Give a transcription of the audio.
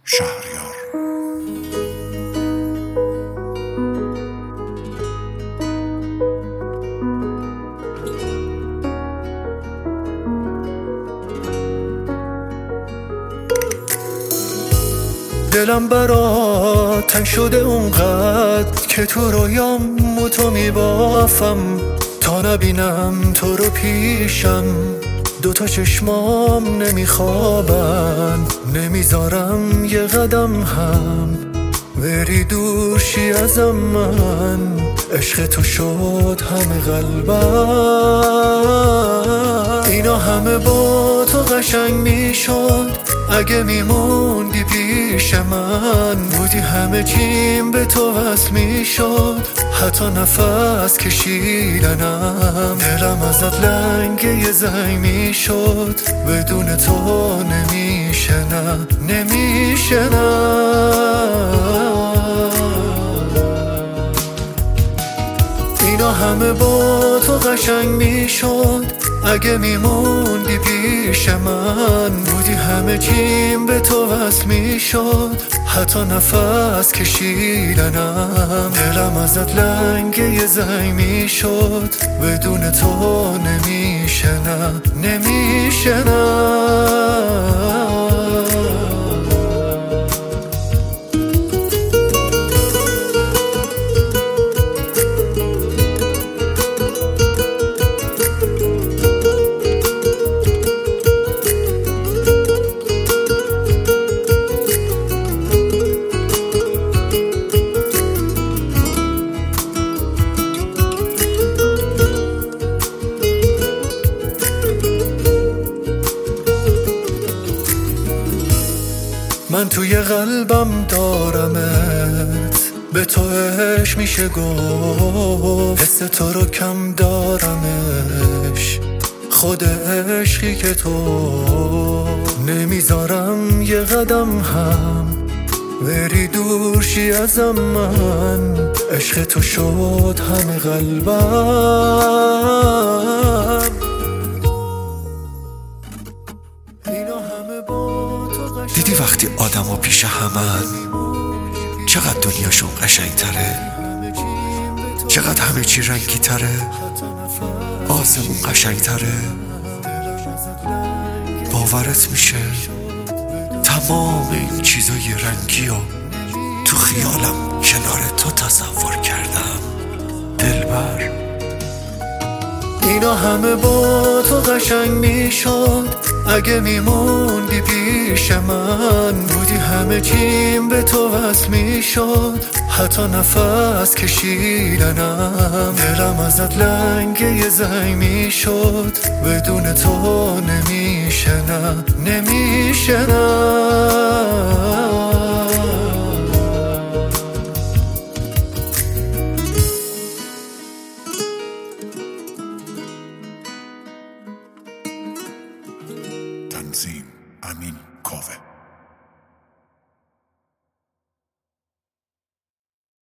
شهریار. دلم برات تنگ شده اونقدر که تو رویام تو میبافم، تا نبینم تو رو پیشم دوتا چشمام نمیخوابن، نمیذارم یه قدم هم بری دورشی ازم. من عشق تو شد همه قلبم، اینا همه با تو قشنگ میشد اگه میموندی پیش من. بودی همه چیم به تو وصل میشد، حتی نفس کشیدنم. دلم ازت لنگه یه زنگ میشد، بدون تو نمیشه، نه نمیشه نه. اینا همه با تو قشنگ میشد اگه میموندی پیش من. بودی همه چیم به تو وصل میشد، حتی نفس کشیدنم. دلم ازت لنگه یه زنگ میشد، بدون تو نمیشه، نه نمیشه نه. من توی قلبم دارمت، به تو عشق میشه گفت، حس تو رو کم دارمش، خود عشقی که تو نمیذارم یه قدم هم بری دورشی ازم. من عشق تو شد همه قلبم، اینا همه با تو قشنگ. دیدی وقتی آدم ها پیش همن چقدر دنیاشون قشنگ تره، چقدر همه چی رنگی تره، آسمون قشنگ تره. باورت میشه تمام این چیزای رنگی و تو خیالم کنار تو تصور کردم دلبر. اینا همه با تو قشنگ میشد اگه میموندی پیش من. بودی همه چیم به تو وصل میشد، حتی نفس کشیدنم. دلم ازت لنگه یه زنگ میشد، بدون تو نمیشه، نه نمیشه نه. تنظیم امین کاوه.